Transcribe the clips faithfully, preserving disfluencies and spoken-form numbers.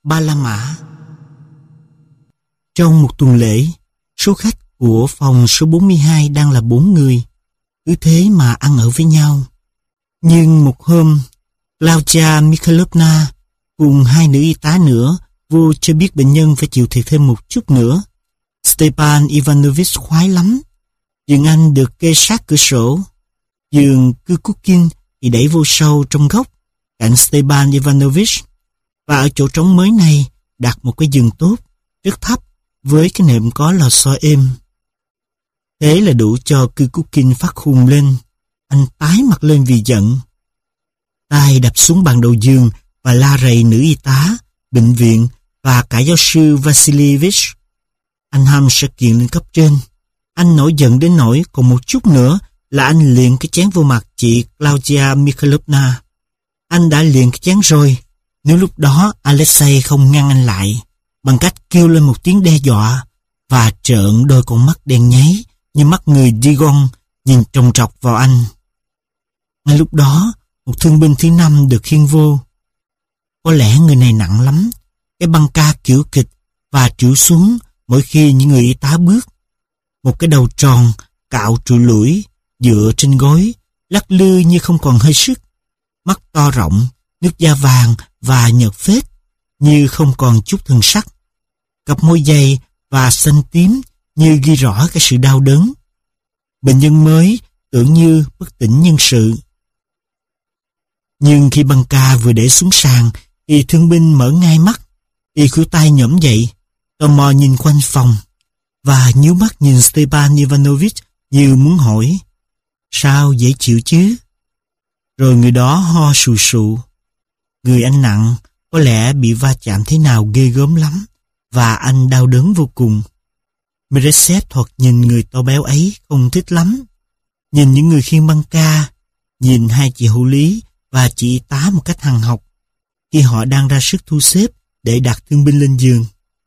Ba La Mã. Trong một tuần lễ, số khách của phòng số bốn mươi hai đang là bốn người, cứ thế mà ăn ở với nhau. Nhưng một hôm, Claudia Mikhailovna cùng hai nữ y tá nữa vô cho biết bệnh nhân phải chịu thiệt thêm một chút nữa. Stepan Ivanovich khoái lắm. Giường anh được kê sát cửa sổ. Giường Kukukin thì đẩy vô sâu trong góc cạnh Stepan Ivanovich. Và ở chỗ trống mới này đặt một cái giường tốt, rất thấp, với cái nệm có lò xo êm. Thế là đủ cho Kukukin phát khùng lên. Anh tái mặt lên vì giận. Tay đập xuống bàn đầu giường và la rầy nữ y tá, bệnh viện và cả giáo sư Vasilievich. Anh hăm sẽ kiện lên cấp trên. Anh nổi giận đến nỗi còn một chút nữa là anh liền cái chén vô mặt chị Claudia Mikhailovna. Anh đã liền cái chén rồi, nếu lúc đó Alexei không ngăn anh lại bằng cách kêu lên một tiếng đe dọa và trợn đôi con mắt đen nháy như mắt người Digon nhìn trồng trọc vào anh. Ngay lúc đó, một thương binh thứ năm được khiêng vô. Có lẽ người này nặng lắm, cái băng ca kiểu kịch và trĩu xuống mỗi khi những người y tá bước. Một cái đầu tròn, cạo trụi lũi, dựa trên gối, lắc lư như không còn hơi sức. Mắt to rộng, nước da vàng và nhợt phết, như không còn chút thần sắc. Cặp môi dày và xanh tím như ghi rõ cái sự đau đớn. Bệnh nhân mới tưởng như bất tỉnh nhân sự. Nhưng khi băng ca vừa để xuống sàn thì thương binh mở ngay mắt, y khuỷu tay nhổm dậy, tò mò nhìn quanh phòng và nhíu mắt nhìn Stepan Ivanovich như muốn hỏi: sao dễ chịu chứ? Rồi người đó ho sù sụ. Người anh nặng, có lẽ bị va chạm thế nào ghê gớm lắm và anh đau đớn vô cùng. Meresev thoạt nhìn người to béo ấy không thích lắm. Nhìn những người khiêng băng ca, nhìn hai chị hộ lý và chị y tá một cách hằng học khi họ đang ra sức thu xếp để đặt thương binh lên giường.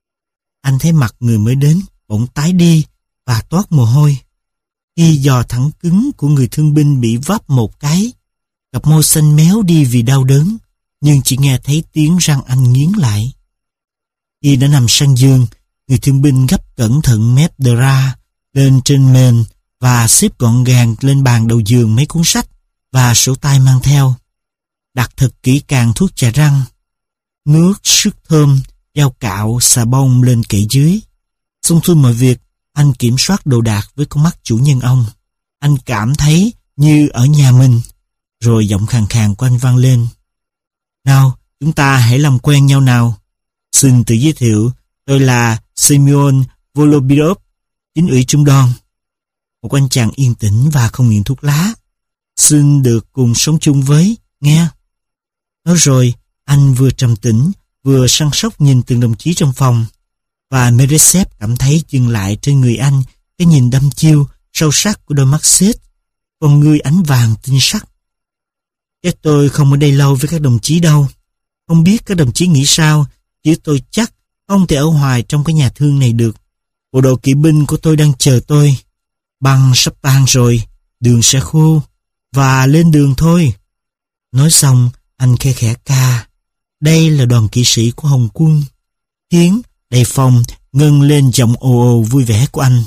Anh thấy mặt người mới đến bỗng tái đi và toát mồ hôi. Khi giò thẳng cứng của người thương binh bị vấp một cái, cặp môi xanh méo đi vì đau đớn, nhưng chỉ nghe thấy tiếng răng anh nghiến lại. Khi đã nằm sang giường, người thương binh gấp cẩn thận mép dra lên trên mền và xếp gọn gàng lên bàn đầu giường mấy cuốn sách và sổ tay mang theo. Đặt thật kỹ càng thuốc chà răng, nước, sức thơm, dao cạo, xà bông lên kệ dưới. Xong xuôi mọi việc, anh kiểm soát đồ đạc với con mắt chủ nhân ông. Anh cảm thấy như ở nhà mình. Rồi giọng khàn khàn của anh vang lên: nào, chúng ta hãy làm quen nhau nào. Xin tự giới thiệu, tôi là Semyon Volobirov, chính ủy Trung đoàn. Một anh chàng yên tĩnh và không nghiện thuốc lá. Xin được cùng sống chung với, nghe. Nói rồi, anh vừa trầm tĩnh, vừa săn sóc nhìn từng đồng chí trong phòng. Và Meresev cảm thấy dừng lại trên người anh cái nhìn đăm chiêu, sâu sắc của đôi mắt xếp, con ngươi ánh vàng tinh sắc. Chắc tôi không ở đây lâu với các đồng chí đâu. Không biết các đồng chí nghĩ sao, chứ tôi chắc không thể ở hoài trong cái nhà thương này được. Bộ đội kỵ binh của tôi đang chờ tôi. Băng sắp tan rồi, đường sẽ khô, và lên đường thôi. Nói xong, anh khe khẽ ca: đây là đoàn kỵ sĩ của Hồng quân. Khiến đầy phòng ngân lên giọng ồ ồ vui vẻ của anh.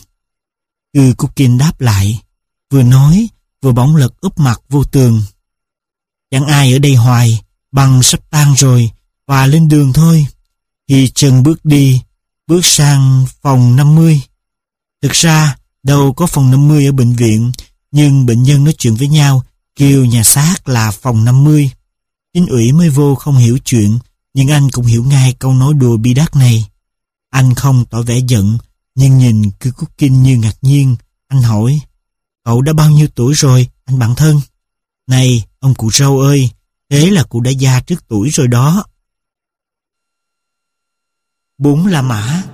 Kukukin đáp lại, vừa nói vừa bỗng lật úp mặt vô tường. Chẳng ai ở đây hoài, băng sắp tan rồi, và lên đường thôi. Thì chân bước đi, bước sang phòng năm mươi. Thực ra, đâu có phòng năm mươi ở bệnh viện, nhưng bệnh nhân nói chuyện với nhau, kêu nhà xác là phòng năm mươi. Chính ủy mới vô không hiểu chuyện, nhưng anh cũng hiểu ngay câu nói đùa bi đát này. Anh không tỏ vẻ giận, nhưng nhìn Kukukin như ngạc nhiên. Anh hỏi: cậu đã bao nhiêu tuổi rồi, anh bạn thân? Này, ông cụ râu ơi, thế là cụ đã già trước tuổi rồi đó. Bốn La Mã.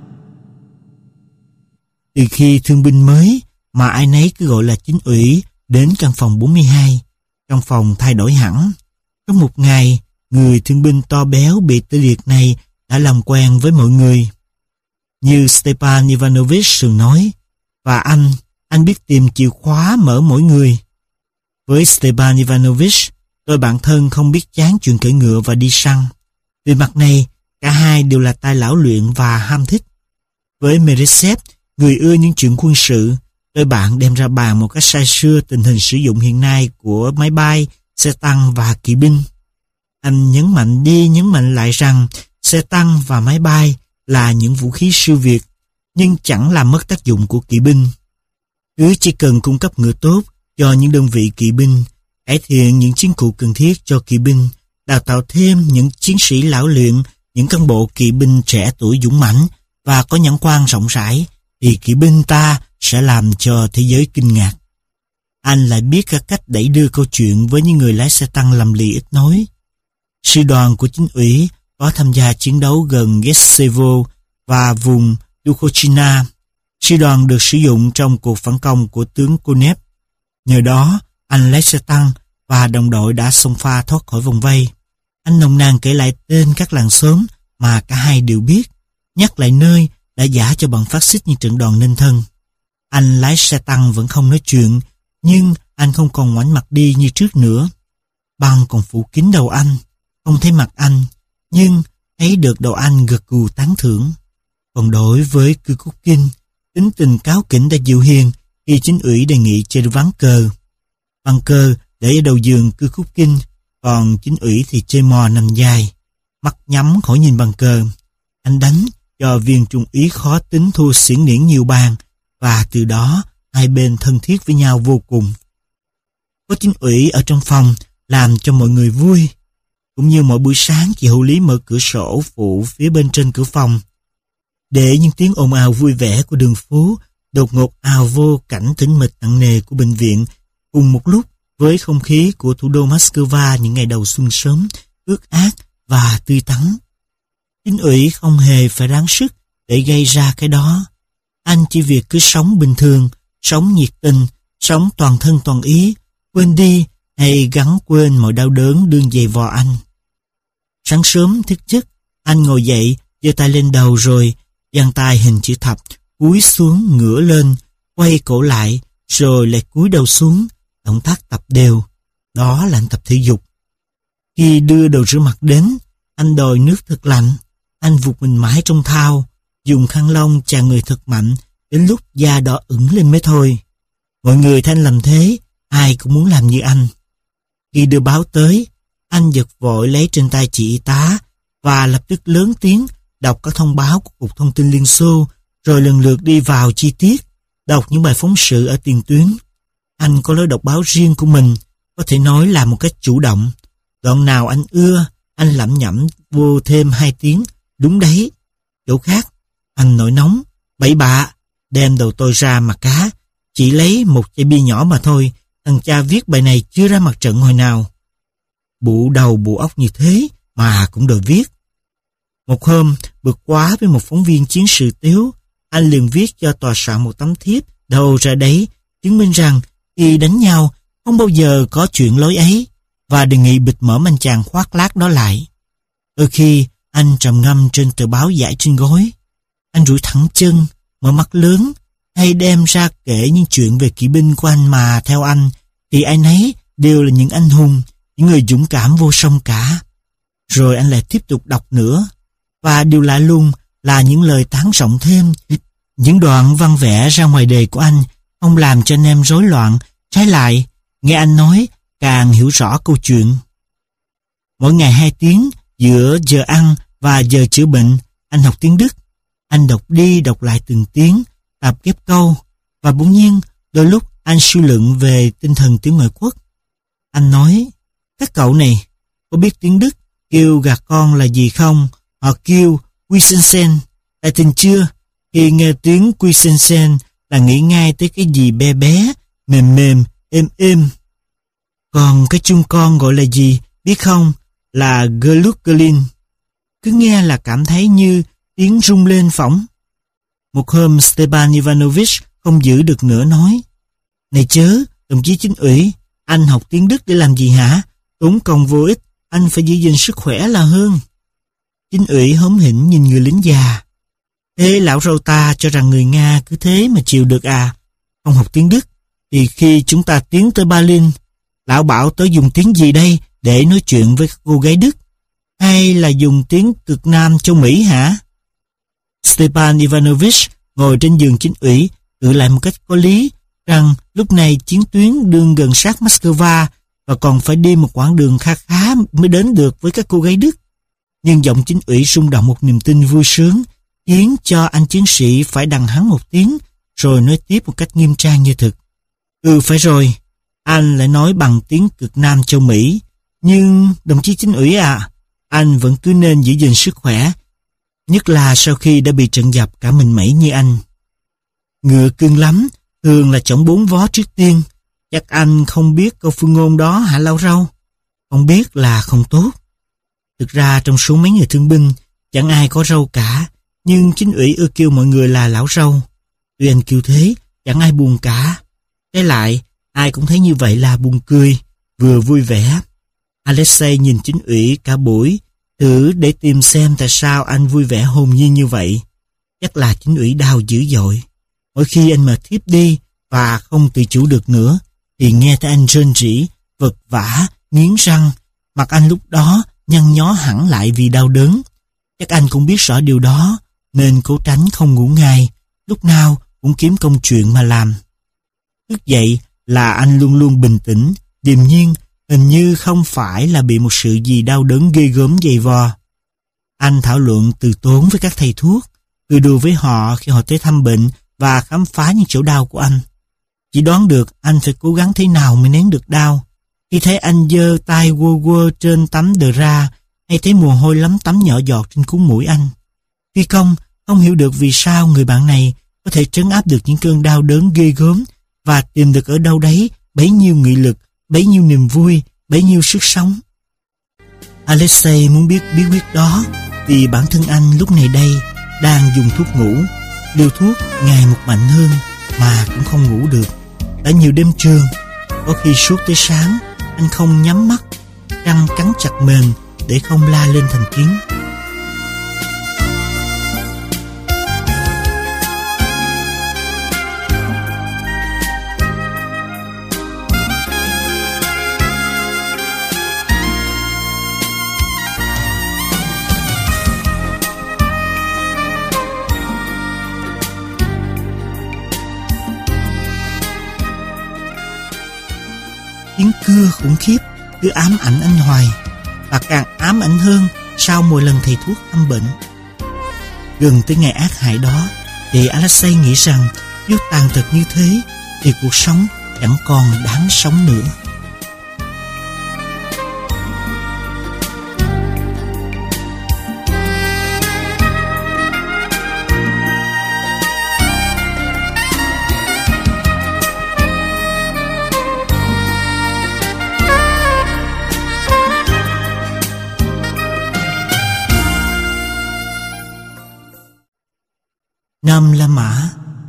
Từ khi thương binh mới mà ai nấy cứ gọi là chính ủy đến căn phòng bốn mươi hai, căn phòng thay đổi hẳn. Trong một ngày, người thương binh to béo bị tê liệt này đã làm quen với mọi người. Như Stepan Ivanovich thường nói, và anh, anh biết tìm chìa khóa mở mỗi người. Với Stepan Ivanovich, tôi bạn thân không biết chán chuyện cưỡi ngựa và đi săn. Về mặt này, Cả hai đều là tay lão luyện và ham thích. Với Meresev, người ưa những chuyện quân sự, đôi bạn đem ra bàn một cách say sưa tình hình sử dụng hiện nay của máy bay, xe tăng và kỵ binh. Anh nhấn mạnh đi nhấn mạnh lại rằng xe tăng và máy bay là những vũ khí siêu việt, nhưng chẳng làm mất tác dụng của kỵ binh. Cứ chỉ cần cung cấp ngựa tốt cho những đơn vị kỵ binh, cải thiện những chiến cụ cần thiết cho kỵ binh, đào tạo thêm những chiến sĩ lão luyện, những cán bộ kỵ binh trẻ tuổi dũng mãnh và có nhãn quan rộng rãi, thì kỵ binh ta sẽ làm cho thế giới kinh ngạc. Anh lại biết các cách đẩy đưa câu chuyện với những người lái xe tăng lầm lì ít nói. Sư đoàn của chính ủy có tham gia chiến đấu gần Getsevo và vùng Dukhochina. Sư đoàn được sử dụng trong cuộc phản công của tướng Konev. Nhờ đó, anh lái xe tăng và đồng đội đã xông pha thoát khỏi vòng vây. Anh nồng nàn kể lại tên các làng xóm mà cả hai đều biết, nhắc lại nơi đã giả cho bọn phát xít như trận đòn nên thân. Anh lái xe tăng vẫn không nói chuyện, nhưng anh không còn ngoảnh mặt đi như trước nữa. Băng còn phủ kín đầu anh, không thấy mặt anh, nhưng thấy được đầu anh gật gù tán thưởng. Còn đối với Kukukin, tính tình cáu kỉnh đã dịu hiền khi chính ủy đề nghị chơi ván cờ. Băng cờ để ở đầu giường Kukukin, còn chính ủy thì chơi mò nằm dài, mắt nhắm khỏi nhìn bàn cờ. Anh đánh cho viên trung úy khó tính thua xiển niễn nhiều bàn, và từ đó hai bên thân thiết với nhau vô cùng. Có chính ủy ở trong phòng làm cho mọi người vui. Cũng như mỗi buổi sáng, chị Hữu Lý mở cửa sổ phụ phía bên trên cửa phòng, để những tiếng ồn ào vui vẻ của đường phố đột ngột ào vô cảnh tĩnh mịch nặng nề của bệnh viện, cùng một lúc với không khí của thủ đô Moscow những ngày đầu xuân sớm, ướt át và tươi tắn. Chính ủy không hề phải ráng sức để gây ra cái đó. Anh chỉ việc cứ sống bình thường, sống nhiệt tình, sống toàn thân toàn ý, quên đi hay gắn quên mọi đau đớn đương dày vò anh. Sáng sớm thức giấc, anh ngồi dậy, giơ tay lên đầu rồi giang tay hình chữ thập, cúi xuống ngửa lên, quay cổ lại, rồi lại cúi đầu xuống, động tác tập đều. Đó là anh tập thể dục. Khi đưa đồ rửa mặt đến, anh đòi nước thật lạnh. Anh vụt mình mãi trong thau, dùng khăn lông chà người thật mạnh, đến lúc da đỏ ửng lên mới thôi. Mọi người thấy anh làm thế, ai cũng muốn làm như anh. Khi đưa báo tới, anh giật vội lấy trên tay chị y tá và lập tức lớn tiếng đọc các thông báo của Cục Thông tin Liên Xô, rồi lần lượt đi vào chi tiết, đọc những bài phóng sự ở tiền tuyến. Anh có lối đọc báo riêng của mình, có thể nói là một cách chủ động. Đoạn nào anh ưa, anh lẩm nhẩm vô thêm hai tiếng, đúng đấy. Chỗ khác, anh nổi nóng, bậy bạ, đem đầu tôi ra mà cá, chỉ lấy một chai bia nhỏ mà thôi, thằng cha viết bài này chưa ra mặt trận hồi nào. Bụ đầu bụ óc như thế mà cũng đòi viết. Một hôm, bực quá với một phóng viên chiến sự tiếu, anh liền viết cho tòa soạn một tấm thiếp đầu ra đấy, chứng minh rằng khi đánh nhau không bao giờ có chuyện lối ấy, và đề nghị bịt mõm anh chàng khoác lác đó lại. Đôi khi anh trầm ngâm trên tờ báo dải trên gối, anh duỗi thẳng chân, mở mắt lớn, hay đem ra kể những chuyện về kỵ binh của anh mà theo anh thì ai nấy đều là những anh hùng, những người dũng cảm vô song cả. Rồi anh lại tiếp tục đọc nữa, và điều lạ lùng là những lời tán rộng thêm, những đoạn văn vẽ ra ngoài đề của anh không làm cho anh em rối loạn, trái lại, nghe anh nói càng hiểu rõ câu chuyện. Mỗi ngày hai tiếng giữa giờ ăn và giờ chữa bệnh, anh học tiếng Đức. Anh đọc đi đọc lại từng tiếng, tập ghép câu, và bỗng nhiên đôi lúc anh suy luận về tinh thần tiếng ngoại quốc. Anh nói, các cậu này có biết tiếng Đức kêu gà con là gì không? Họ kêu Quisensen. Tại tình chưa, khi nghe tiếng Quisensen là nghĩ ngay tới cái gì bé bé, mềm mềm, êm êm. Còn cái chung con gọi là gì, biết không? Là Glucklin. Cứ nghe là cảm thấy như tiếng rung lên phỏng. Một hôm Stepan Ivanovich không giữ được nữa nói, này chớ, đồng chí chính ủy, anh học tiếng Đức để làm gì hả? Tốn công vô ích, anh phải giữ gìn sức khỏe là hơn. Chính ủy hóm hỉnh nhìn người lính già. Thế lão râu ta cho rằng người Nga cứ thế mà chịu được à? Không học tiếng Đức, thì khi chúng ta tiến tới Berlin, lão bảo tới dùng tiếng gì đây để nói chuyện với các cô gái Đức? hay là dùng tiếng cực Nam châu Mỹ hả? Stepan Ivanovich ngồi trên giường chính ủy, tự lại một cách có lý rằng lúc này chiến tuyến đương gần sát Moscow và còn phải đi một quãng đường khá khá mới đến được với các cô gái Đức. Nhưng giọng chính ủy rung động một niềm tin vui sướng, khiến cho anh chiến sĩ phải đằng hắn một tiếng, rồi nói tiếp một cách nghiêm trang như thực. Ừ, phải rồi, anh lại nói bằng tiếng cực Nam châu Mỹ. Nhưng, đồng chí chính ủy à, anh vẫn cứ nên giữ gìn sức khỏe, nhất là sau khi đã bị trận dập cả mình mẩy như anh. Ngựa cưng lắm, thường là chổng bốn vó trước tiên. Chắc anh không biết câu phương ngôn đó hả Lão Râu? Không biết là không tốt. Thực ra trong số mấy người thương binh, chẳng ai có râu cả, nhưng chính ủy ưa kêu mọi người là Lão Râu. Tuy anh kêu thế, chẳng ai buồn cả. Trái lại, ai cũng thấy như vậy là buồn cười, vừa vui vẻ. Alexei nhìn chính ủy cả buổi, thử để tìm xem tại sao anh vui vẻ hồn nhiên như vậy. Chắc là chính ủy đau dữ dội. Mỗi khi anh mệt thiếp đi và không tự chủ được nữa, thì nghe thấy anh rên rỉ, vật vã, nghiến răng. Mặt anh lúc đó nhăn nhó hẳn lại vì đau đớn. Chắc anh cũng biết rõ điều đó, nên cố tránh không ngủ ngay, lúc nào cũng kiếm công chuyện mà làm. Thức dậy là anh luôn luôn bình tĩnh, điềm nhiên, hình như không phải là bị một sự gì đau đớn ghê gớm dày vò. Anh thảo luận từ tốn với các thầy thuốc, cười đùa với họ khi họ tới thăm bệnh và khám phá những chỗ đau của anh. Chỉ đoán được anh phải cố gắng thế nào mới nén được đau. Khi thấy anh giơ tay quơ quơ trên tấm đờ ra, hay thấy mồ hôi lấm tấm nhỏ giọt trên cuốn mũi anh. Phi công không hiểu được vì sao người bạn này có thể trấn áp được những cơn đau đớn ghê gớm và tìm được ở đâu đấy bấy nhiêu nghị lực, bấy nhiêu niềm vui, bấy nhiêu sức sống. Alexei muốn biết bí quyết đó vì bản thân anh lúc này đây đang dùng thuốc ngủ. Liều thuốc ngày một mạnh hơn mà cũng không ngủ được. Đã nhiều đêm trường, có khi suốt tới sáng anh không nhắm mắt, răng cắn chặt mền để không la lên thành tiếng. Tiếng cưa khủng khiếp cứ ám ảnh anh hoài, và càng ám ảnh hơn sau mỗi lần thầy thuốc thăm bệnh. Gần tới ngày ác hại đó thì Alexei nghĩ rằng nếu tàn tật như thế thì cuộc sống chẳng còn đáng sống nữa. Năm La Mã.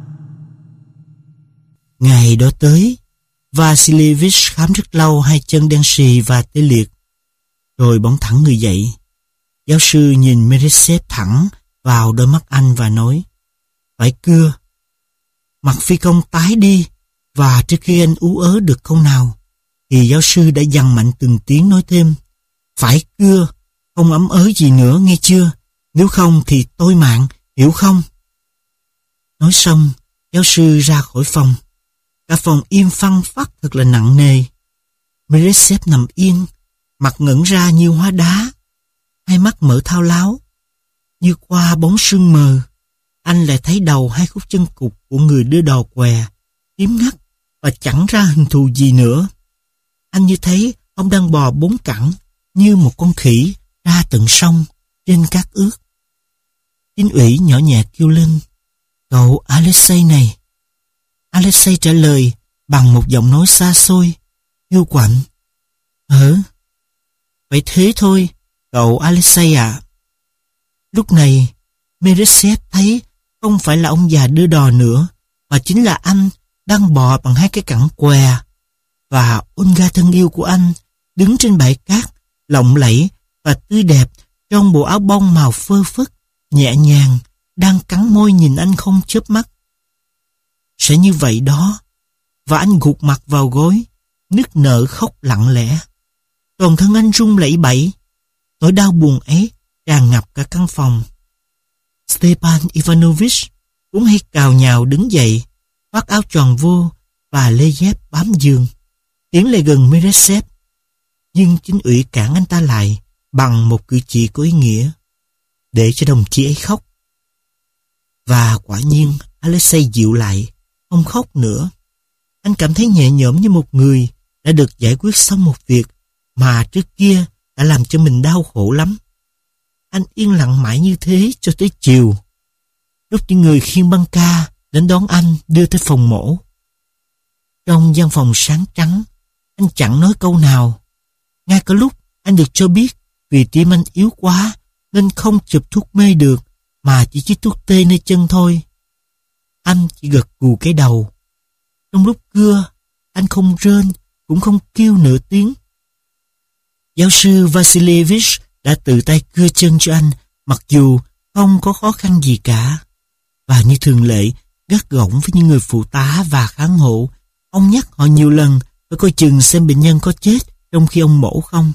Ngày đó tới, Vasilievich khám rất lâu hai chân đen xì và tê liệt, rồi bỗng thẳng người dậy. Giáo sư nhìn Meresev thẳng vào đôi mắt anh và nói: "Phải cưa." Mặt phi công tái đi, và trước khi anh ú ớ được câu nào, thì giáo sư đã dằn mạnh từng tiếng nói thêm: "Phải cưa, không ấm ớ gì nữa nghe chưa? Nếu không thì tôi mạng, hiểu không?" Nói xong, giáo sư ra khỏi phòng. Cả phòng im phăng phắc thật là nặng nề. Meresev nằm yên, mặt ngẩn ra như hóa đá, hai mắt mở thao láo. Như qua bóng sương mờ, anh lại thấy đầu hai khúc chân cụt của người đưa đò què, tím ngắt và chẳng ra hình thù gì nữa. Anh như thấy ông đang bò bốn cẳng như một con khỉ ra tận sông trên cát ướt. Chính ủy nhỏ nhẹ kêu lên: "Cậu Alexei này." Alexei trả lời bằng một giọng nói xa xôi, hiu quạnh: "Hở? Vậy thế thôi, cậu Alexei à." Lúc này, Meresev thấy không phải là ông già đưa đò nữa, mà chính là anh đang bò bằng hai cái cẳng què. Và Olga thân yêu của anh đứng trên bãi cát, lộng lẫy và tươi đẹp trong bộ áo bông màu phơ phất, nhẹ nhàng, đang cắn môi nhìn anh không chớp mắt. Sẽ như vậy đó. Và anh gục mặt vào gối, nức nở khóc lặng lẽ. Toàn thân anh run lẩy bẩy. Nỗi đau buồn ấy tràn ngập cả căn phòng. Stepan Ivanovich cũng hay cào nhào đứng dậy, khoác áo tròn vô và lê dép bám giường, tiến lại gần Meresev. Nhưng chính ủy cản anh ta lại bằng một cử chỉ có ý nghĩa, để cho đồng chí ấy khóc. Và quả nhiên Alexei dịu lại, không khóc nữa. Anh cảm thấy nhẹ nhõm như một người đã được giải quyết xong một việc mà trước kia đã làm cho mình đau khổ lắm. Anh yên lặng mãi như thế cho tới chiều, lúc những người khiêng băng ca đến đón anh đưa tới phòng mổ. Trong gian phòng sáng trắng, anh chẳng nói câu nào. Ngay cả lúc anh được cho biết vì tim anh yếu quá nên không chụp thuốc mê được, mà chỉ chích thuốc tê nơi chân thôi. Anh chỉ gật gù cái đầu. Trong lúc cưa, anh không rên, cũng không kêu nửa tiếng. Giáo sư Vasilievich đã tự tay cưa chân cho anh, mặc dù không có khó khăn gì cả. Và như thường lệ, gắt gỏng với những người phụ tá và kháng hộ, ông nhắc họ nhiều lần phải coi chừng xem bệnh nhân có chết trong khi ông mổ không.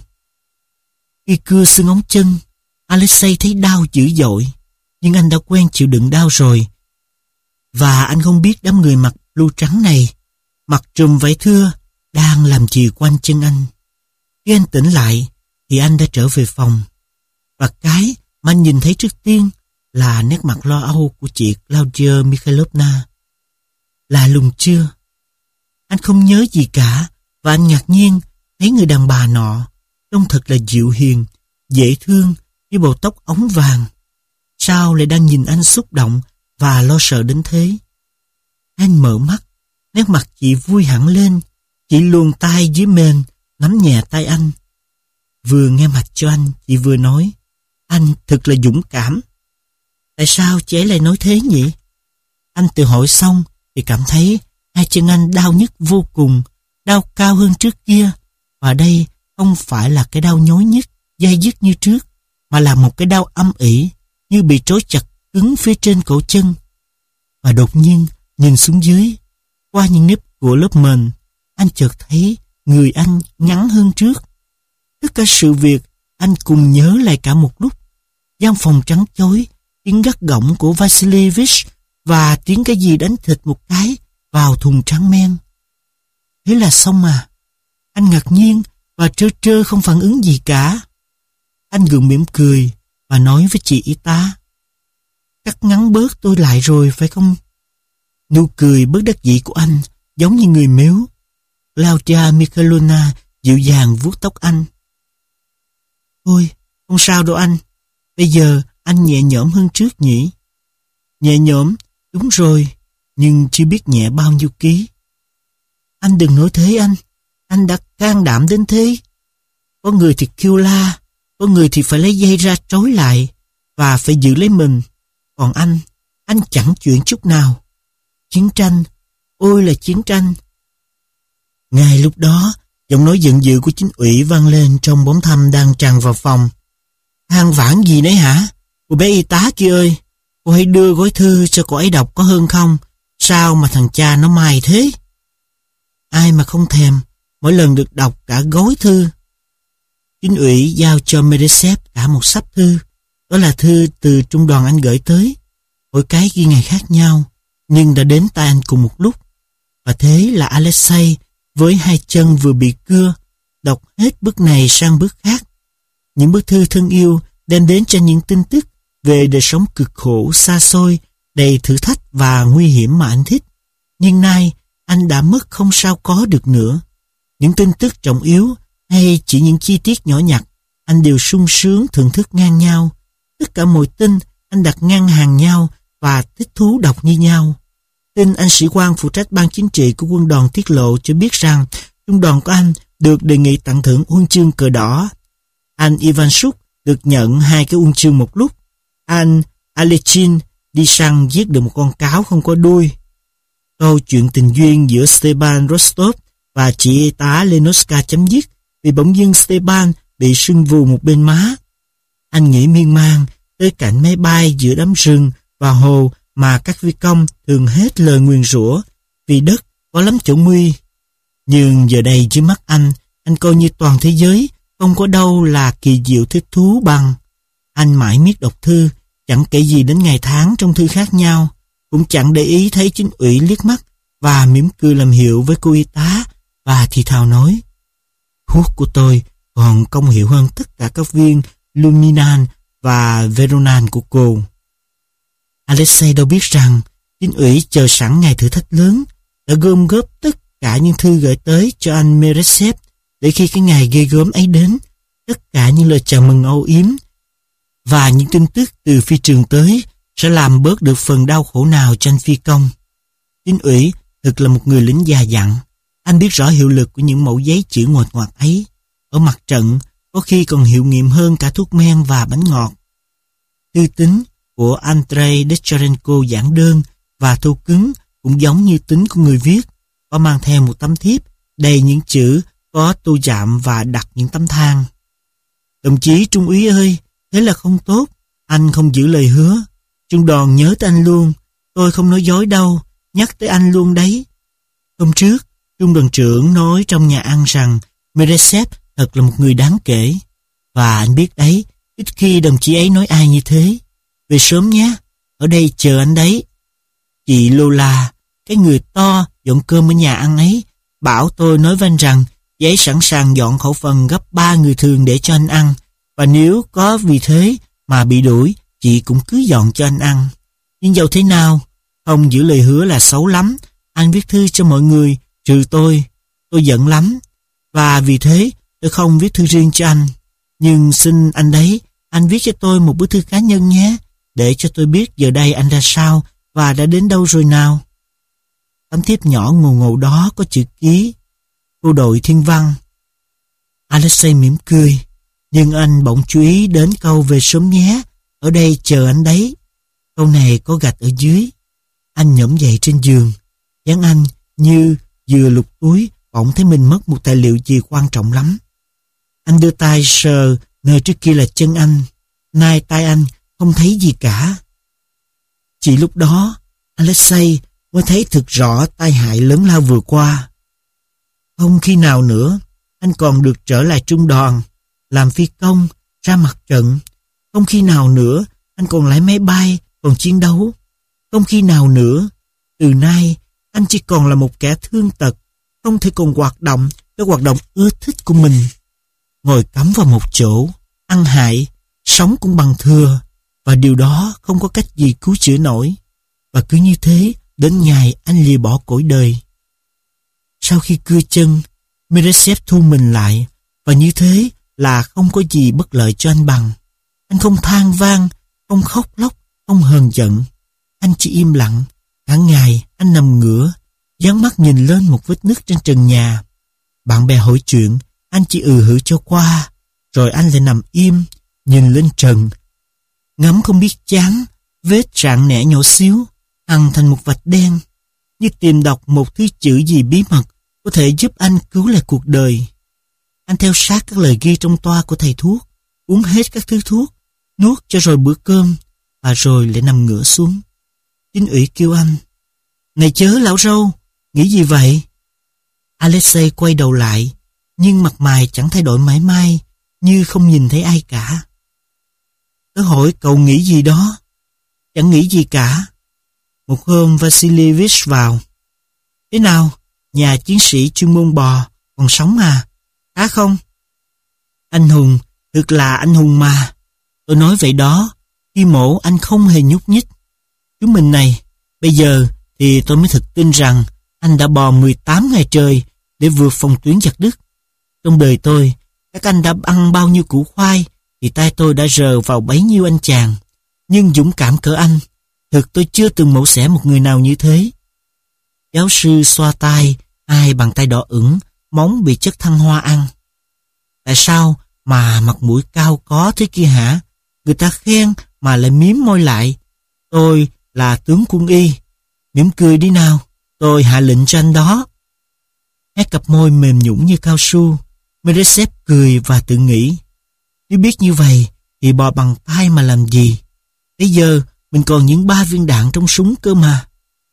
Khi cưa xương ống chân, Alexei thấy đau dữ dội, nhưng anh đã quen chịu đựng đau rồi. Và anh không biết đám người mặc blue trắng này, mặc trùm vải thưa, đang làm gì quanh chân anh. Khi anh tỉnh lại, thì anh đã trở về phòng. Và cái mà anh nhìn thấy trước tiên là nét mặt lo âu của chị Claudia Mikhailovna. Lạ lùng chưa? Anh không nhớ gì cả, và anh ngạc nhiên thấy người đàn bà nọ trông thật là dịu hiền, dễ thương, với bộ tóc óng vàng. Sao lại đang nhìn anh xúc động và lo sợ đến thế? Anh mở mắt, nét mặt chị vui hẳn lên. Chị luồn tay dưới mền, nắm nhẹ tay anh. Vừa nghe mạch cho anh, chị vừa nói, anh thật là dũng cảm. Tại sao chị ấy lại nói thế nhỉ? Anh tự hỏi xong thì cảm thấy hai chân anh đau nhức vô cùng, đau cao hơn trước kia. Và đây không phải là cái đau nhói nhức, dai dứt như trước, mà là một cái đau âm ỉ, như bị trói chặt cứng phía trên cổ chân. Và đột nhiên nhìn xuống dưới, qua những nếp của lớp mền, anh chợt thấy người anh ngắn hơn trước. Tất cả sự việc anh cùng nhớ lại cả một lúc. Gian phòng trắng chói, tiếng gắt gỏng của Vasilievich và tiếng cái gì đánh thịt một cái vào thùng trắng men. Thế là xong à? Anh ngạc nhiên và trơ trơ không phản ứng gì cả. Anh gượng mỉm cười và nói với chị y tá, cắt ngắn bớt tôi lại rồi phải không? Nụ cười bất đắc dĩ của anh giống như người mếu. Claudia Mikhailovna dịu dàng vuốt tóc anh. Thôi, không sao đâu anh. Bây giờ anh nhẹ nhõm hơn trước nhỉ? Nhẹ nhõm, đúng rồi, nhưng chưa biết nhẹ bao nhiêu ký. Anh đừng nói thế anh. Anh đã can đảm đến thế. Có người thì kêu la, có người thì phải lấy dây ra trói lại và phải giữ lấy mình. Còn anh, anh chẳng chuyện chút nào. Chiến tranh, ôi là chiến tranh. Ngay lúc đó, giọng nói giận dữ của chính ủy vang lên trong bóng thăm đang tràn vào phòng. Than vãn gì đấy hả? Cô bé y tá kia ơi, cô hãy đưa gói thư cho cô ấy đọc có hơn không? Sao mà thằng cha nó mai thế? Ai mà không thèm, mỗi lần được đọc cả gói thư. Chính ủy giao cho Meresev cả một sắp thư. Đó là thư từ trung đoàn anh gửi tới. Mỗi cái ghi ngày khác nhau, nhưng đã đến tay anh cùng một lúc. Và thế là Alexei với hai chân vừa bị cưa, đọc hết bức này sang bức khác. Những bức thư thân yêu đem đến cho những tin tức về đời sống cực khổ, xa xôi, đầy thử thách và nguy hiểm mà anh thích. Nhưng nay, anh đã mất không sao có được nữa. Những tin tức trọng yếu hay chỉ những chi tiết nhỏ nhặt, anh đều sung sướng thưởng thức ngang nhau. Tất cả mọi tin anh đặt ngang hàng nhau và thích thú đọc như nhau. Tin anh sĩ quan phụ trách ban chính trị của quân đoàn tiết lộ cho biết rằng trung đoàn của anh được đề nghị tặng thưởng huân chương cờ đỏ. Anh Ivan Suk được nhận hai cái huân chương một lúc. Anh Alechin đi săn giết được một con cáo không có đuôi. Câu chuyện tình duyên giữa Stepan Rostov và chị y tá Lenoska chấm dứt vì bỗng dưng Stepan bị sưng vù một bên má. Anh nghĩ miên man tới cảnh máy bay giữa đám rừng và hồ mà các phi công thường hết lời nguyền rủa vì đất có lắm chỗ nguy. Nhưng giờ đây dưới mắt anh, anh coi như toàn thế giới Không có đâu là kỳ diệu thích thú bằng. Anh mãi miết đọc thư, chẳng kể gì đến ngày tháng trong thư khác nhau, cũng chẳng để ý thấy chính ủy liếc mắt và mỉm cười làm hiệu với cô y tá và thì thào nói: thuốc của tôi còn công hiệu hơn tất cả các viên Luminan và Veronan của cô. Alexei đâu biết rằng chính ủy chờ sẵn ngày thử thách lớn, đã gom góp tất cả những thư gửi tới cho anh Meresev, để khi cái ngày ghê gớm ấy đến, tất cả những lời chào mừng âu yếm và những tin tức từ phi trường tới sẽ làm bớt được phần đau khổ nào cho anh phi công. Chính ủy thực là một người lính già dặn. Anh biết rõ hiệu lực của những mẩu giấy chữ ngoạch ngoạc ấy. Ở mặt trận, có khi còn hiệu nghiệm hơn cả thuốc men và bánh ngọt. Thư tín của Andrei Decharenko giản đơn và thô cứng, cũng giống như tính của người viết, có mang theo một tấm thiếp đầy những chữ có tô chạm và đặt những tấm than. Đồng chí trung úy ơi, thế là không tốt, anh không giữ lời hứa. Trung đoàn nhớ tới anh luôn, tôi không nói dối đâu, nhắc tới anh luôn đấy. Hôm trước, trung đoàn trưởng nói trong nhà ăn rằng Meresev thật là một người đáng kể. Và anh biết đấy, ít khi đồng chí ấy nói ai như thế. Về sớm nhé, ở đây chờ anh đấy. Chị Lola, cái người to dọn cơm ở nhà ăn ấy, bảo tôi nói với anh rằng chị ấy sẵn sàng dọn khẩu phần gấp ba người thường để cho anh ăn. Và nếu có vì thế mà bị đuổi, chị cũng cứ dọn cho anh ăn. Nhưng dẫu thế nào, không giữ lời hứa là xấu lắm. Anh viết thư cho mọi người, trừ tôi. Tôi giận lắm. Và vì thế, tôi không viết thư riêng cho anh. Nhưng xin anh đấy, anh viết cho tôi một bức thư cá nhân nhé, để cho tôi biết giờ đây anh ra sao và đã đến đâu rồi nào. Tấm thiếp nhỏ ngồ ngồ đó có chữ ký cô đội thiên văn. Alexei mỉm cười, nhưng anh bỗng chú ý đến câu về sớm nhé, ở đây chờ anh đấy. Câu này có gạch ở dưới. Anh nhổm dậy trên giường, dáng anh như vừa lục túi, bỗng thấy mình mất một tài liệu gì quan trọng lắm. Anh đưa tay sờ nơi trước kia là chân anh, nay tay anh không thấy gì cả. Chỉ lúc đó, Alexei mới thấy thực rõ tai hại lớn lao vừa qua. Không khi nào nữa, anh còn được trở lại trung đoàn, làm phi công, ra mặt trận. Không khi nào nữa, anh còn lái máy bay, còn chiến đấu. Không khi nào nữa, từ nay, anh chỉ còn là một kẻ thương tật, không thể còn hoạt động cái hoạt động ưa thích của mình. Ngồi cắm vào một chỗ, ăn hại, sống cũng bằng thừa, và điều đó không có cách gì cứu chữa nổi. Và cứ như thế, đến ngày anh lìa bỏ cõi đời. Sau khi cưa chân, Meresev thu mình lại, và như thế là không có gì bất lợi cho anh bằng. Anh không than vang, không khóc lóc, không hờn giận. Anh chỉ im lặng. Cả ngày anh nằm ngửa, dán mắt nhìn lên một vết nứt trên trần nhà. Bạn bè hỏi chuyện, anh chỉ ừ hử cho qua, rồi anh lại nằm im, nhìn lên trần, ngắm không biết chán, vết rạn nẻ nhỏ xíu, hằn thành một vạch đen, như tìm đọc một thứ chữ gì bí mật có thể giúp anh cứu lại cuộc đời. Anh theo sát các lời ghi trong toa của thầy thuốc, uống hết các thứ thuốc, nuốt cho rồi bữa cơm, và rồi lại nằm ngửa xuống. Chính ủy kêu anh: "Này chớ lão râu, nghĩ gì vậy?" Alexei quay đầu lại, nhưng mặt mày chẳng thay đổi mãi may, như không nhìn thấy ai cả. "Tớ hỏi cậu nghĩ gì đó?" "Chẳng nghĩ gì cả." Một hôm Vasilievich vào. "Thế nào, nhà chiến sĩ chuyên môn bò còn sống à? Khá không?" "Anh hùng, thực là anh hùng mà." Tôi nói vậy đó, khi mổ anh không hề nhúc nhích. Chúng mình này, bây giờ thì tôi mới thực tin rằng anh đã bò mười tám ngày trời để vượt phòng tuyến giặc Đức. Trong đời tôi, các anh đã ăn bao nhiêu củ khoai thì tay tôi đã rờ vào bấy nhiêu anh chàng. Nhưng dũng cảm cỡ anh, thực tôi chưa từng mổ xẻ một người nào như thế. Giáo sư xoa tay, hai bàn tay đỏ ửng, móng bị chất thăng hoa ăn. Tại sao mà mặt mũi cao có thế kia hả? Người ta khen mà lại miếm môi lại. Tôi là tướng quân y. Mỉm cười đi nào, tôi hạ lệnh cho anh đó. Hai cặp môi mềm nhũn như cao su. Meresev cười và tự nghĩ, nếu biết như vậy thì bò bằng tay mà làm gì? Bây giờ mình còn những ba viên đạn trong súng cơ mà.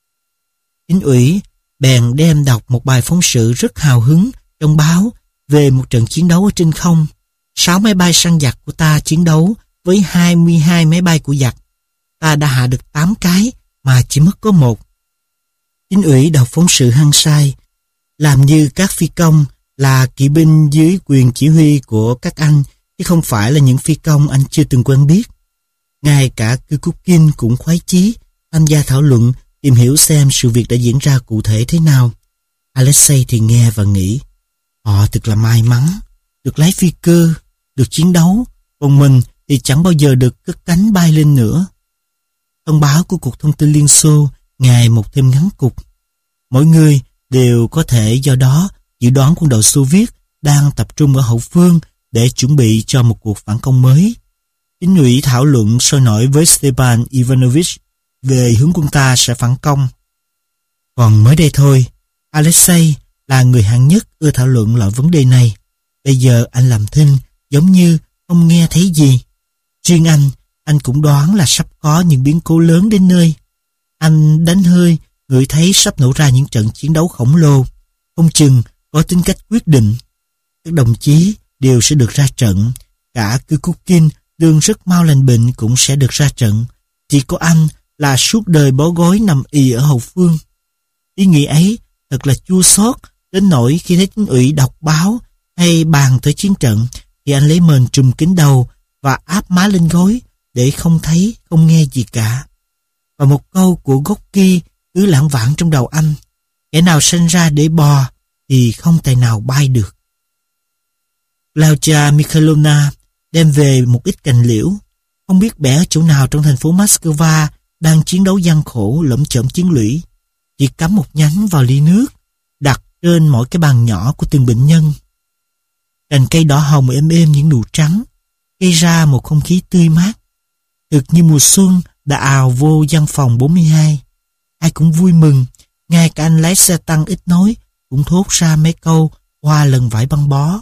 Chính ủy bèn đem đọc một bài phóng sự rất hào hứng trong báo về một trận chiến đấu ở trên không. Sáu máy bay săn giặc của ta chiến đấu với hai mươi hai máy bay của giặc. Ta đã hạ được tám cái mà chỉ mất có một. Chính ủy đọc phóng sự hăng say, làm như các phi công là kỵ binh dưới quyền chỉ huy của các anh, chứ không phải là những phi công anh chưa từng quen biết. Ngay cả Kukukin cũng khoái chí tham gia thảo luận, tìm hiểu xem sự việc đã diễn ra cụ thể thế nào. Alexei thì nghe và nghĩ, họ thật là may mắn, được lái phi cơ, được chiến đấu, còn mình thì chẳng bao giờ được cất cánh bay lên nữa. Thông báo của Cục Thông tin Liên Xô ngày một thêm ngắn cục. Mỗi người đều có thể do đó dự đoán quân đội Xô Viết đang tập trung ở hậu phương để chuẩn bị cho một cuộc phản công mới. Chính ủy thảo luận sôi nổi với Stepan Ivanovich về hướng quân ta sẽ phản công. Còn mới đây thôi, Alexei là người hạng nhất ưa thảo luận loại vấn đề này. Bây giờ anh làm thinh giống như không nghe thấy gì. Riêng anh, anh cũng đoán là sắp có những biến cố lớn đến nơi. Anh đánh hơi, ngửi thấy sắp nổ ra những trận chiến đấu khổng lồ, không chừng có tính cách quyết định. Các đồng chí đều sẽ được ra trận, cả Kukukin đương rất mau lành bệnh cũng sẽ được ra trận. Chỉ có anh là suốt đời bó gối nằm ì ở hậu phương. Ý nghĩ ấy thật là chua xót đến nỗi khi thấy chính ủy đọc báo hay bàn tới chiến trận thì anh lấy mền trùm kín đầu và áp má lên gối để không thấy, không nghe gì cả. Và một câu của Gorky cứ lãng vảng trong đầu anh: kẻ nào sinh ra để bò thì không tài nào bay được. Claudia Mikhailovna đem về một ít cành liễu, không biết bẻ ở chỗ nào trong thành phố Moscow đang chiến đấu gian khổ lẫm chởm chiến lũy. Chỉ cắm một nhánh vào ly nước, đặt trên mỗi cái bàn nhỏ của từng bệnh nhân. Cành cây đỏ hồng êm êm những nụ trắng, gây ra một không khí tươi mát. Thực như mùa xuân đã ào vô văn phòng bốn mươi hai. Ai cũng vui mừng, ngay cả anh lái xe tăng ít nói cũng thốt ra mấy câu qua lần vải băng bó.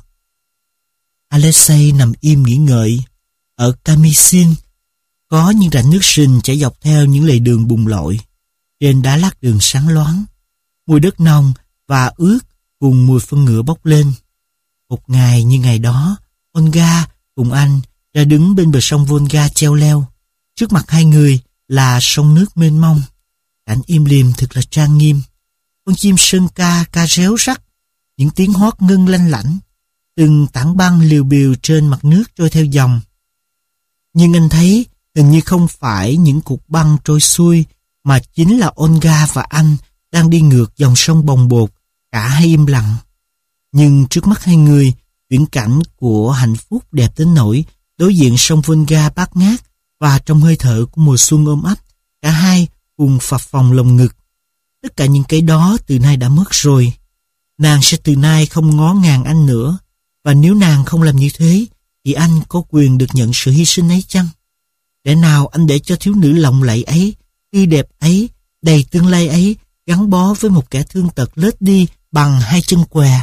Alexei nằm im nghỉ ngợi. Ở Kamisin có những rãnh nước sình chảy dọc theo những lề đường bùn lội. Trên đá lát đường sáng loáng, mùi đất nồng và ướt cùng mùi phân ngựa bốc lên. Một ngày như ngày đó, Olga cùng anh ra đứng bên bờ sông Volga treo leo. Trước mặt hai người là sông nước mênh mông. Cảnh im lìm thật là trang nghiêm. Con chim sơn ca ca réo rắt, những tiếng hót ngân lanh lảnh. Từng tảng băng liều biều trên mặt nước trôi theo dòng. Nhưng anh thấy hình như không phải những cục băng trôi xuôi, mà chính là Olga và anh đang đi ngược dòng sông bồng bột, cả hai im lặng. Nhưng trước mắt hai người, viễn cảnh của hạnh phúc đẹp đến nỗi đối diện sông Volga bát ngát và trong hơi thở của mùa xuân ôm ấp, cả hai cùng phập phồng lồng ngực. Tất cả những cái đó từ nay đã mất rồi. Nàng sẽ từ nay không ngó ngàng anh nữa, và nếu nàng không làm như thế thì anh có quyền được nhận sự hy sinh ấy chăng? Để nào anh để cho thiếu nữ lộng lẫy ấy, tươi đẹp ấy, đầy tương lai ấy gắn bó với một kẻ thương tật lết đi bằng hai chân què?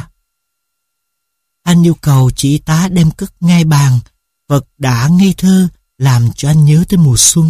Anh yêu cầu chị y tá đem cất ngay bàn vật đã ngây thơ làm cho anh nhớ tới mùa xuân.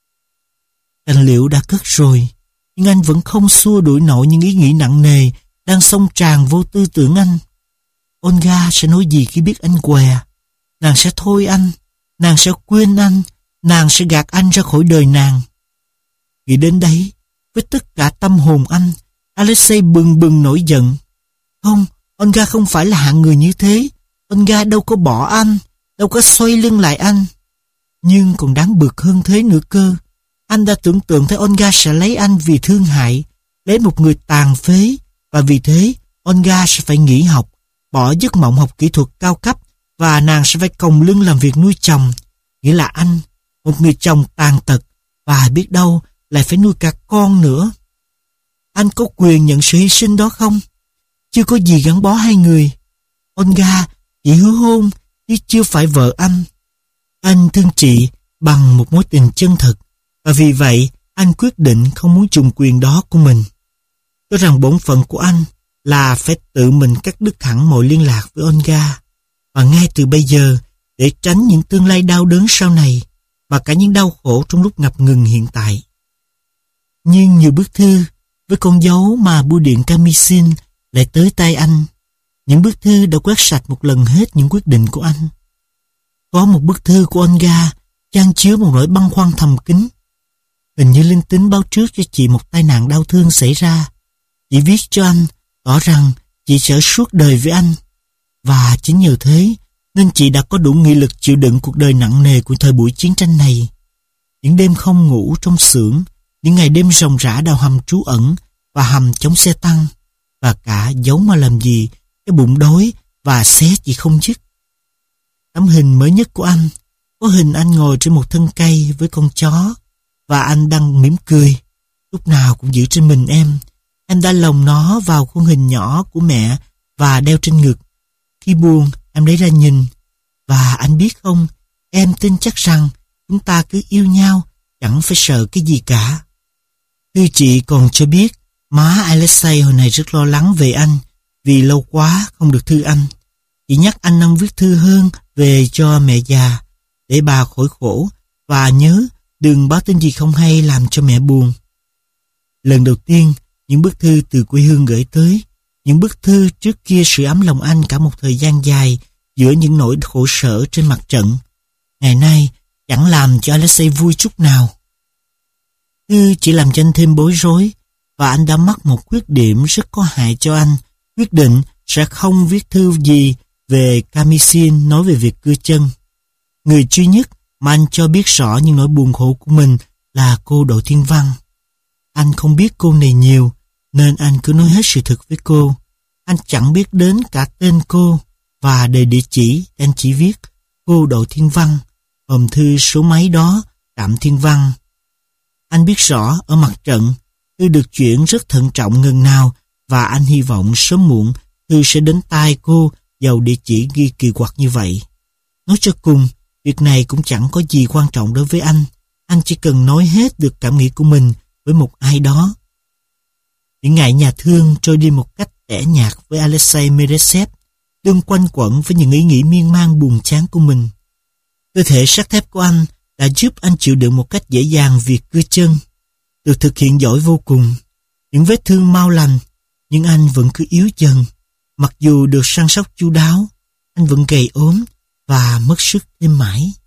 Cành liễu đã cất rồi, nhưng anh vẫn không xua đuổi nổi những ý nghĩ nặng nề đang xông tràn vô tư tưởng anh. Olga sẽ nói gì khi biết anh què? Nàng sẽ thôi anh, nàng sẽ quên anh, nàng sẽ gạt anh ra khỏi đời nàng. Nghĩ đến đấy, với tất cả tâm hồn anh, Alexei bừng bừng nổi giận. Không, Olga không phải là hạng người như thế. Olga đâu có bỏ anh, đâu có xoay lưng lại anh. Nhưng còn đáng bực hơn thế nữa cơ. Anh đã tưởng tượng thấy Olga sẽ lấy anh vì thương hại, lấy một người tàn phế, và vì thế Olga sẽ phải nghỉ học, bỏ giấc mộng học kỹ thuật cao cấp, và nàng sẽ phải còng lưng làm việc nuôi chồng. Nghĩa là anh, một người chồng tàn tật, và biết đâu lại phải nuôi cả con nữa. Anh có quyền nhận sự hy sinh đó không? Chưa có gì gắn bó hai người. Olga chỉ hứa hôn, chứ chưa phải vợ anh. Anh thương chị bằng một mối tình chân thật, và vì vậy anh quyết định không muốn trùng quyền đó của mình. Cho rằng bổn phận của anh là phải tự mình cắt đứt hẳn mọi liên lạc với Olga. Và ngay từ bây giờ, để tránh những tương lai đau đớn sau này, và cả những đau khổ trong lúc ngập ngừng hiện tại. Nhưng nhiều bức thư với con dấu mà bưu điện Kamisin lại tới tay anh. Những bức thư đã quét sạch một lần hết những quyết định của anh. có một bức thư của Olga chan chứa một nỗi băn khoăn thầm kín. Hình như linh tính báo trước cho chị một tai nạn đau thương xảy ra. Chị viết cho anh, tỏ rằng chị sẽ suốt đời với anh. Và chính nhờ thế nên chị đã có đủ nghị lực chịu đựng cuộc đời nặng nề của thời buổi chiến tranh này. Những đêm không ngủ trong xưởng, những ngày đêm ròng rã đào hầm trú ẩn và hầm chống xe tăng, và cả giấu mà làm gì, cái bụng đói và xé chị không dứt. Tấm hình mới nhất của anh có hình anh ngồi trên một thân cây với con chó, và anh đang mỉm cười, lúc nào cũng giữ trên mình em. Em đã lồng nó vào khuôn hình nhỏ của mẹ và đeo trên ngực. Khi buồn, em lấy ra nhìn. Và anh biết không, em tin chắc rằng chúng ta cứ yêu nhau, chẳng phải sợ cái gì cả. Thư chị còn cho biết má Alexei hồi này rất lo lắng về anh vì lâu quá không được thư anh. Chị nhắc anh nên viết thư hơn về cho mẹ già để bà khỏi khổ, và nhớ đừng báo tin gì không hay làm cho mẹ buồn. Lần đầu tiên những bức thư từ quê hương gửi tới, những bức thư trước kia sưởi ấm lòng anh cả một thời gian dài giữa những nỗi khổ sở trên mặt trận, ngày nay chẳng làm cho Alexei vui chút nào. Thư chỉ làm cho anh thêm bối rối, và anh đã mắc một khuyết điểm rất có hại cho anh, quyết định sẽ không viết thư gì về Kamisin nói về việc cưa chân. Người duy nhất mà anh cho biết rõ những nỗi buồn khổ của mình là cô Đỗ Thiên Văn. Anh không biết cô này nhiều, nên anh cứ nói hết sự thật với cô. Anh chẳng biết đến cả tên cô, và đề địa chỉ anh chỉ viết cô Đỗ Thiên Văn, hòm thư số mấy đó, Trạm Thiên Văn. Anh biết rõ ở mặt trận, thư được chuyển rất thận trọng ngần nào, và anh hy vọng sớm muộn thư sẽ đến tai cô dầu địa chỉ ghi kỳ quặc như vậy. Nói cho cùng, việc này cũng chẳng có gì quan trọng đối với anh. Anh chỉ cần nói hết được cảm nghĩ của mình với một ai đó. Những ngày nhà thương trôi đi một cách tẻ nhạt với Alexei Meresev, đương quanh quẩn với những ý nghĩ miên man buồn chán của mình. Cơ thể sắt thép của anh đã giúp anh chịu đựng một cách dễ dàng việc cưa chân, được thực hiện giỏi vô cùng. Những vết thương mau lành, nhưng anh vẫn cứ yếu dần. Mặc dù được săn sóc chu đáo, anh vẫn gầy ốm và mất sức thêm mãi.